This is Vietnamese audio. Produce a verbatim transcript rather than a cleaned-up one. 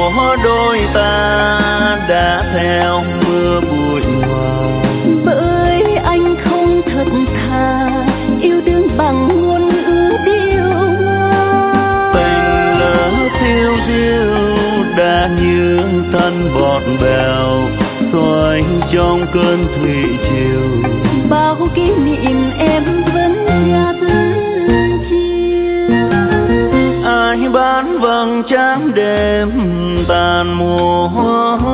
của đôi ta đã theo mưa bụi hòa. Bởi anh không thật thà yêu đương bằng ngôn ngữ điêu ngoa. Tình lỡ phiêu diêu đã như thân bọt bèo xoay trong cơn thủy triều. Bao kỷ niệm em vẫn nhạt chiều. Ai bán vầng trắng đêm tàn mùa